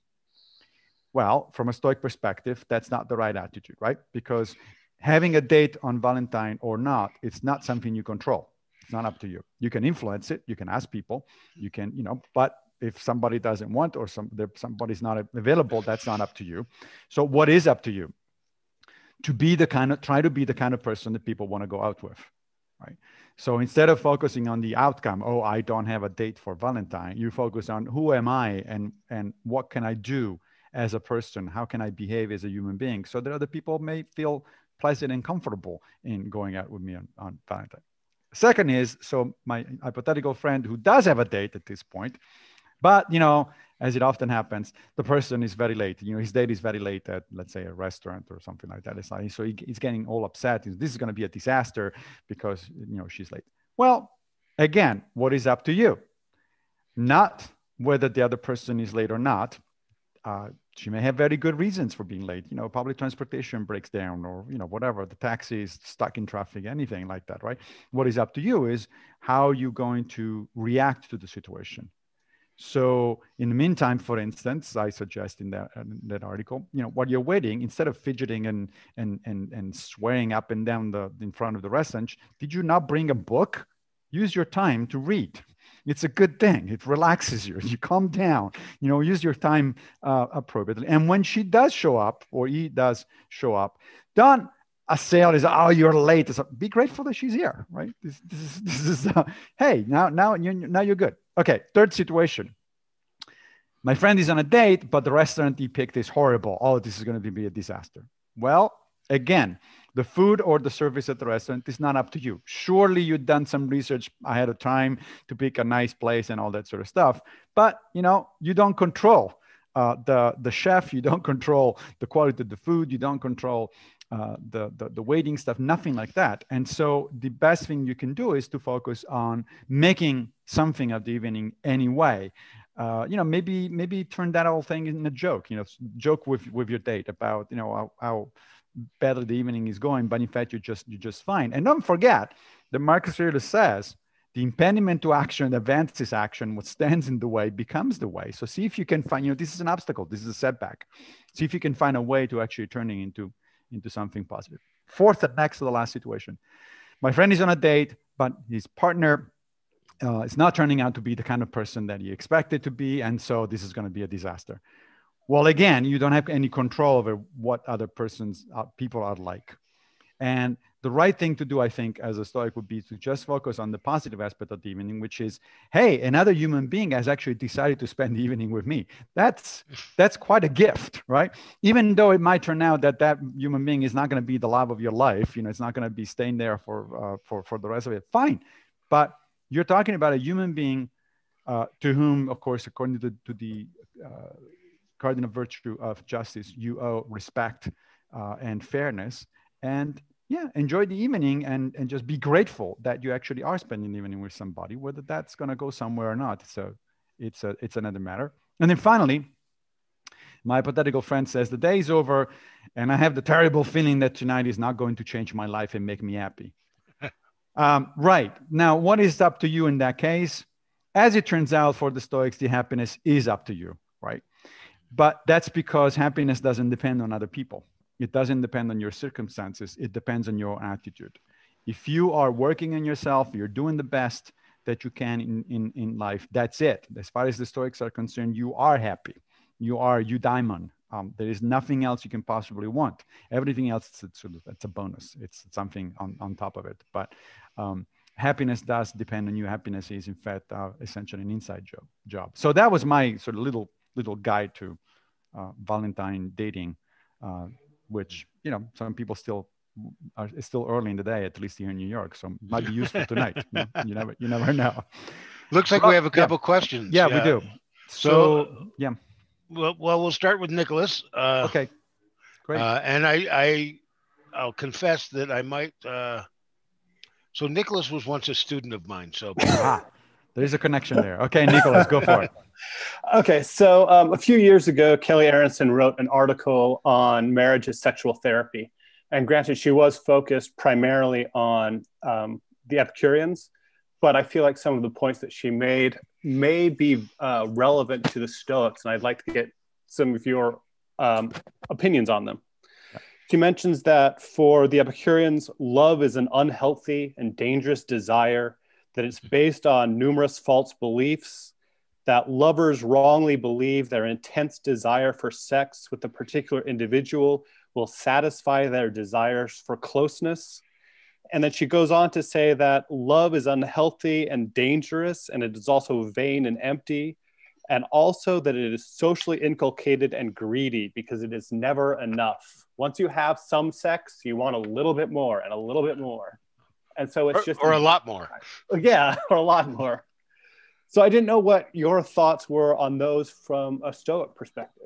Well, from a Stoic perspective, that's not the right attitude, right? Because having a date on Valentine or not, it's not something you control. It's not up to you. You can influence it. You can ask people. You can, you know, but if somebody doesn't want or somebody's not available, that's not up to you. So what is up to you? Try to be the kind of person that people want to go out with, right? So instead of focusing on the outcome, oh, I don't have a date for Valentine, you focus on who am I and what can I do as a person? How can I behave as a human being so that other people may feel pleasant and comfortable in going out with me on Valentine? Second is, so my hypothetical friend who does have a date at this point, but, you know, as it often happens, the person is very late. You know, his date is very late at, let's say, a restaurant or something like that. It's like, so he's getting all upset. This is going to be a disaster because, you know, she's late. Well, again, what is up to you? Not whether the other person is late or not. She may have very good reasons for being late. Public transportation breaks down, or whatever, the taxi is stuck in traffic, anything like that, right? What is up to you is how you're going to react to the situation. So in the meantime, for instance, I suggest in that article, while you're waiting, instead of fidgeting and swearing up and down in front of the restaurant, did you not bring a book? Use your time to read. It's a good thing. It relaxes you. You calm down. Use your time appropriately. And when she does show up, or he does show up, don't assail is, oh, you're late. Be grateful that she's here, right? This is hey, now you're good. Okay, third situation. My friend is on a date, but the restaurant he picked is horrible. Oh, this is going to be a disaster. Well, again, the food or the service at the restaurant is not up to you. Surely you've done some research ahead of time to pick a nice place and all that sort of stuff. But, you don't control the chef. You don't control the quality of the food. You don't control the waiting stuff, nothing like that. And so the best thing you can do is to focus on making something of the evening anyway. Maybe turn that whole thing in a joke, joke with your date about, how badly the evening is going, but in fact, you're just fine. And don't forget that Marcus Aurelius says, the impediment to action advances action. What stands in the way becomes the way. So see if you can find, this is an obstacle. This is a setback. See if you can find a way to actually turning into something positive. Fourth and next to the last situation. My friend is on a date, but his partner is not turning out to be the kind of person that he expected to be. And so this is going to be a disaster. Well, again, you don't have any control over what other people are like. And the right thing to do, I think, as a Stoic would be to just focus on the positive aspect of the evening, which is, hey, another human being has actually decided to spend the evening with me. That's quite a gift, right? Even though it might turn out that human being is not going to be the love of your life, it's not going to be staying there for the rest of it. Fine, but you're talking about a human being to whom, of course, according to the cardinal virtue of justice, you owe respect and fairness. And yeah, enjoy the evening and just be grateful that you actually are spending the evening with somebody, whether that's going to go somewhere or not. So it's another matter. And then finally, my hypothetical friend says, the day is over and I have the terrible feeling that tonight is not going to change my life and make me happy. Right. Now, what is up to you in that case? As it turns out, for the Stoics, the happiness is up to you, right? But that's because happiness doesn't depend on other people. It doesn't depend on your circumstances. It depends on your attitude. If you are working on yourself, you're doing the best that you can in life, that's it. As far as the Stoics are concerned, you are happy. You are eudaimon. There is nothing else you can possibly want. Everything else, it's a bonus. It's something on top of it. But happiness does depend on you. Happiness is, in fact, essentially an inside job. So that was my sort of little guide to Valentine dating, which, some people it's still early in the day, at least here in New York. So it might be useful tonight. You never know. Looks like we have a couple questions. Yeah, we do. So yeah. Well, we'll start with Nicholas. Okay, great. And I'll confess that I might. So Nicholas was once a student of mine. So there's a connection there. Okay, Nicholas, go for it. Okay, so a few years ago, Kelly Aronson wrote an article on marriage as sexual therapy. And granted, she was focused primarily on the Epicureans, but I feel like some of the points that she made may be relevant to the Stoics, and I'd like to get some of your opinions on them. She mentions that for the Epicureans, love is an unhealthy and dangerous desire, that it's based on numerous false beliefs, that lovers wrongly believe their intense desire for sex with a particular individual will satisfy their desires for closeness. And then she goes on to say that love is unhealthy and dangerous, and it is also vain and empty, and also that it is socially inculcated and greedy because it is never enough. Once you have some sex, you want a little bit more and a little bit more. And so it's just... Or a lot more. Yeah, or a lot more. So I didn't know what your thoughts were on those from a Stoic perspective.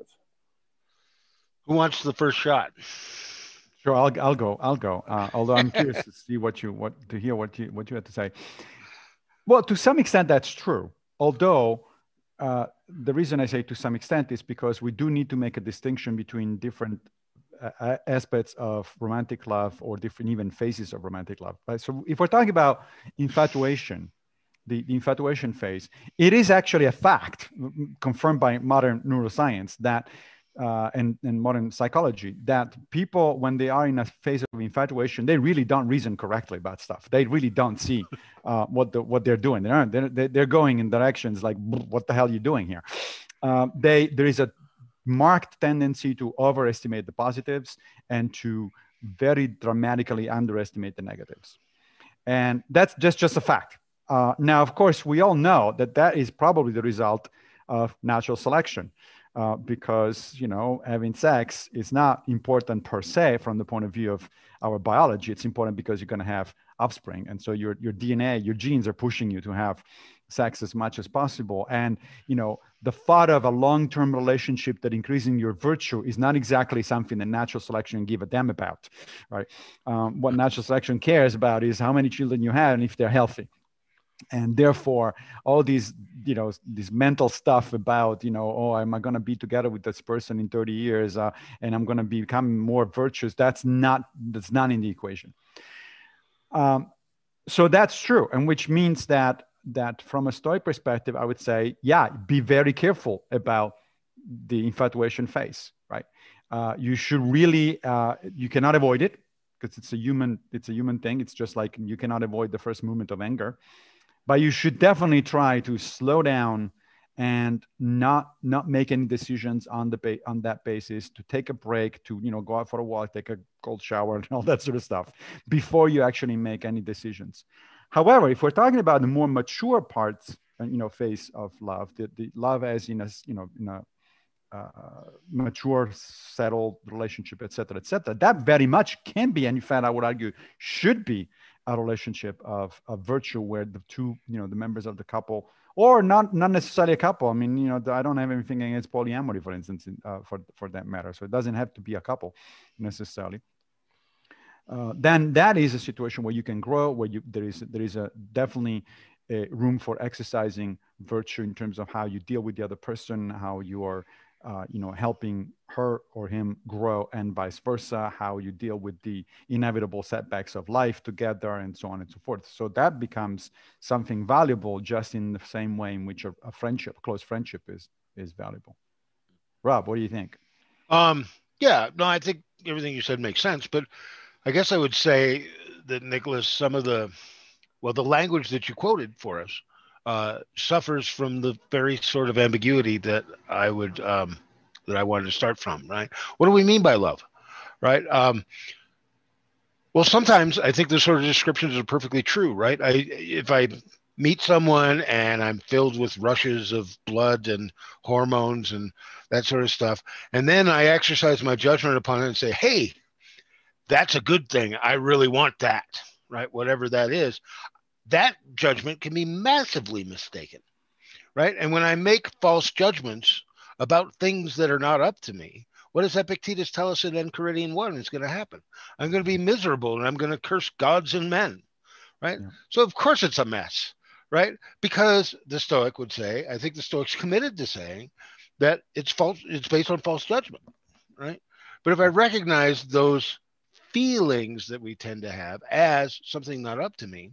Who wants the first shot? Sure, I'll go. Although I'm curious to see what you had to say. Well, to some extent, that's true. Although the reason I say to some extent is because we do need to make a distinction between different aspects of romantic love, or different even phases of romantic love. Right? So if we're talking about infatuation, the infatuation phase, it is actually a fact confirmed by modern neuroscience that and modern psychology, that people, when they are in a phase of infatuation, they really don't reason correctly about stuff. They really don't see what they're doing. They're going in directions like, what the hell are you doing here? There is a marked tendency to overestimate the positives and to very dramatically underestimate the negatives. And that's just a fact. Now, of course, we all know that that is probably the result of natural selection. Because, you know, having sex is not important per se from the point of view of our biology. It's important because you're going to have offspring. And so your DNA, your genes are pushing you to have sex as much as possible. And, you know, the thought of a long-term relationship that increasing your virtue is not exactly something that natural selection give a damn about, right? What natural selection cares about is how many children you have and if they're healthy. And therefore, all these, you know, this mental stuff about, you know, oh, am I going to be together with this person in 30 years and I'm going to become more virtuous? That's not in the equation. So that's true. And which means that from a Stoic perspective, I would say, yeah, be very careful about the infatuation phase, right? You should really, you cannot avoid it because it's a human thing. It's just like you cannot avoid the first moment of anger. But you should definitely try to slow down and not make any decisions on that basis, to take a break, to, you know, go out for a walk, take a cold shower and all that sort of stuff before you actually make any decisions. However, if we're talking about the more mature parts, you know, phase of love, the love as in a mature, settled relationship, et cetera, that very much can be, and in fact, I would argue should be, a relationship of virtue where the two, you know, the members of the couple, or not necessarily a couple. I mean, you know, I don't have anything against polyamory, for instance, for that matter. So it doesn't have to be a couple necessarily. Then that is a situation where you can grow, where there is definitely a room for exercising virtue in terms of how you deal with the other person, how you are, you know, helping her or him grow, and vice versa, how you deal with the inevitable setbacks of life together, and so on and so forth. So that becomes something valuable, just in the same way in which a close friendship is valuable. Rob, what do you think? Yeah, no, I think everything you said makes sense, but I guess I would say that, Nicholas, some of the language that you quoted for us suffers from the very sort of ambiguity that I wanted to start from, right? What do we mean by love, right? Well, sometimes I think the sort of descriptions are perfectly true, right? If I meet someone and I'm filled with rushes of blood and hormones and that sort of stuff, and then I exercise my judgment upon it and say, hey, that's a good thing. I really want that, right? Whatever that is. That judgment can be massively mistaken, right? And when I make false judgments about things that are not up to me, what does Epictetus tell us in Enchiridion 1 is going to happen? I'm going to be miserable and I'm going to curse gods and men, right? Yeah. So of course it's a mess, right? Because the Stoic would say, I think the Stoic's committed to saying that it's false, it's based on false judgment, right? But if I recognize those feelings that we tend to have as something not up to me,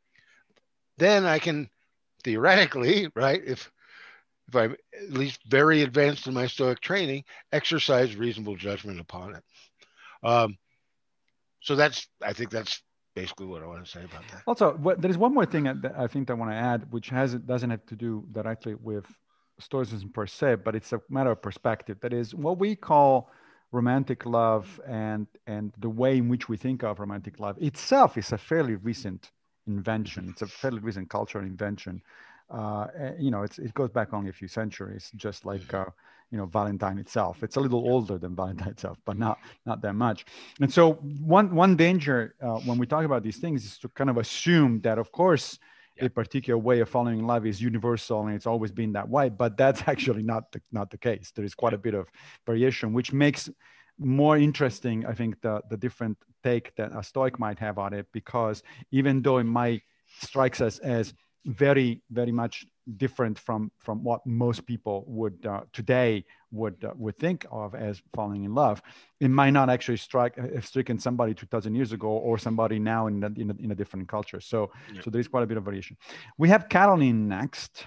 then I can theoretically, right, if I'm at least very advanced in my Stoic training, exercise reasonable judgment upon it. So I think that's basically what I want to say about that. Also, there is one more thing I think I want to add, which doesn't have to do directly with Stoicism per se, but it's a matter of perspective. That is what we call romantic love, and the way in which we think of romantic love itself is a fairly recent invention. It's a fairly recent cultural invention. You know, it goes back only a few centuries, just like you know, Valentine itself. It's a little older than Valentine itself, but not that much. And so one danger when we talk about these things is to kind of assume that, of course, a particular way of following love is universal and it's always been that way, but that's actually not the case. There is quite a bit of variation, which makes more interesting, I think, the different take that a Stoic might have on it, because even though it might strike us as very, very much different from what most people would today would think of as falling in love. It might not actually have stricken somebody 2,000 years ago or somebody now in a different culture. So Yeah. so there is quite a bit of variation. We have Caroline next.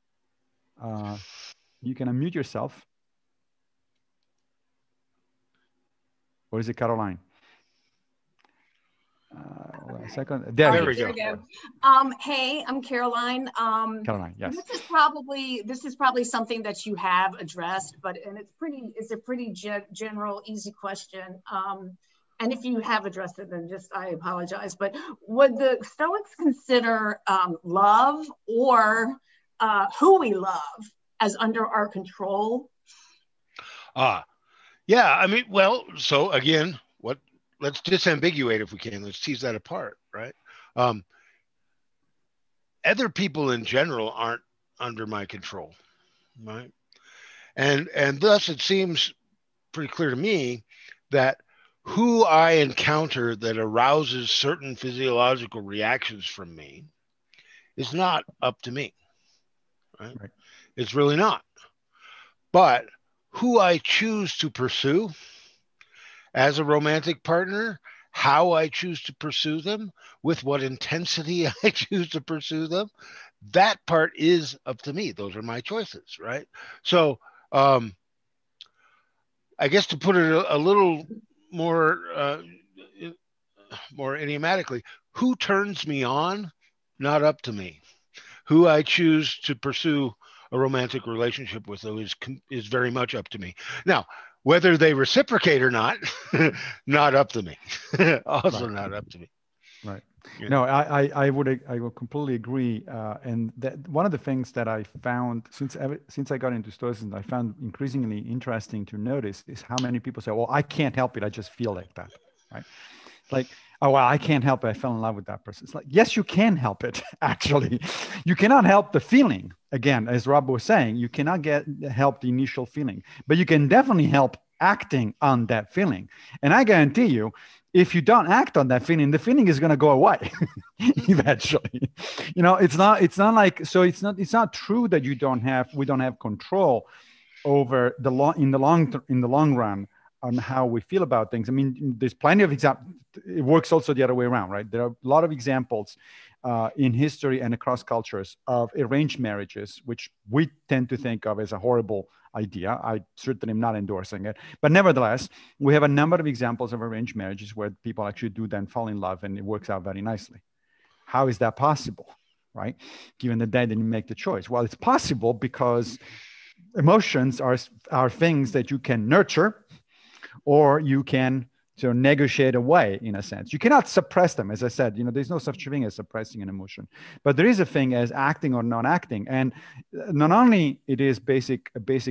You can unmute yourself. Or is it Caroline? Hold on a second. There we go. Hey, I'm Caroline. Caroline, yes. This is probably something that you have addressed, it's a pretty general, easy question. And if you have addressed it, then I apologize. But would the Stoics consider love or who we love as under our control? Yeah. I mean, well, so again, let's disambiguate if we can. Let's tease that apart, right? Other people in general aren't under my control, right? And thus it seems pretty clear to me that who I encounter that arouses certain physiological reactions from me is not up to me, right? It's really not. But who I choose to pursue as a romantic partner, how I choose to pursue them, with what intensity I choose to pursue them, that part is up to me. Those are my choices, right? So I guess to put it a little more idiomatically, who turns me on, not up to me. Who I choose to pursue a romantic relationship with, though, is very much up to me. Now, whether they reciprocate or not, not up to me. Also not up to me. Right. Yeah. No, I would completely agree. And that one of the things that I found since I got into Stoicism, I found increasingly interesting to notice is how many people say, "Well, I can't help it. I just feel like that." Right? Like, "Oh, well, I can't help it. I fell in love with that person." It's like, yes, you can help it. Actually, you cannot help the feeling. Again, as Rob was saying, you cannot help the initial feeling, but you can definitely help acting on that feeling. And I guarantee you, if you don't act on that feeling, the feeling is going to go away eventually. It's not like, so it's not true that we don't have control over in the long run on how we feel about things. I mean, there's plenty of examples. It works also the other way around, right? There are a lot of examples in history and across cultures of arranged marriages, which we tend to think of as a horrible idea. I certainly am not endorsing it. But nevertheless, we have a number of examples of arranged marriages where people actually do then fall in love and it works out very nicely. How is that possible, right? Given that they didn't make the choice. Well, it's possible because emotions are things that you can nurture or you can negotiate away, in a sense. You cannot suppress them. As I said, there's no such thing as suppressing an emotion, but there is a thing as acting or non-acting. And not only it is a basic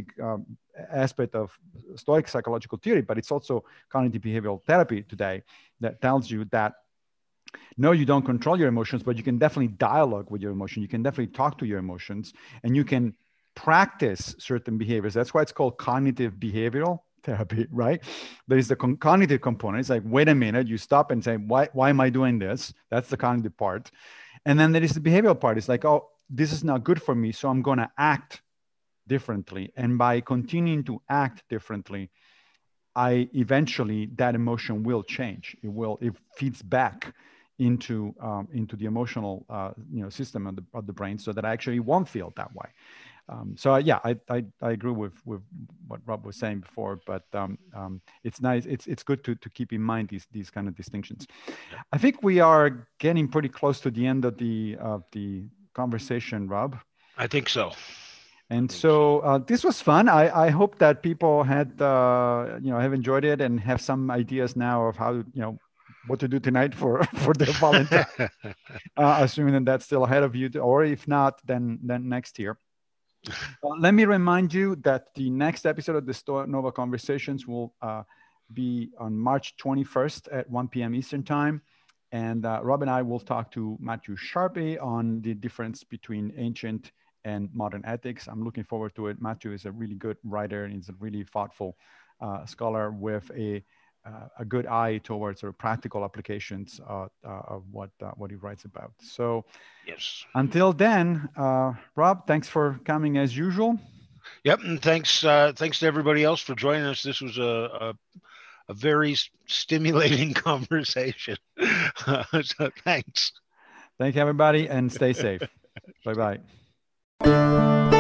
aspect of Stoic psychological theory, but it's also cognitive behavioral therapy today that tells you that no, you don't control your emotions, but you can definitely dialogue with your emotion. You can definitely talk to your emotions and you can practice certain behaviors. That's why it's called cognitive behavioral therapy, right? There is the cognitive component. It's like, wait a minute, you stop and say, why am I doing this? That's the cognitive part. And then there is the behavioral part. It's like, oh, this is not good for me, so I'm going to act differently. And by continuing to act differently, that emotion will change. It feeds back into the emotional system of the brain, so that I actually won't feel that way. So yeah, I agree with what Rob was saying before, but it's nice. It's good to keep in mind these kind of distinctions. I think we are getting pretty close to the end of the conversation, Rob. I think so. And so this was fun. I hope that people have enjoyed it and have some ideas now of how what to do tonight for their Valentine, assuming that that's still ahead of you, or if not, then next year. Let me remind you that the next episode of the Stoa Nova Conversations will be on March 21st at 1 p.m. Eastern Time. And Rob and I will talk to Matthew Sharpe on the difference between ancient and modern ethics. I'm looking forward to it. Matthew is a really good writer and he's a really thoughtful scholar with a a good eye towards sort of practical applications of what he writes about. So Yes. until then, Rob, thanks for coming as usual. Yep, and thanks to everybody else for joining us. This was a very stimulating conversation. So thanks. Thank you, everybody, and stay safe. Bye-bye.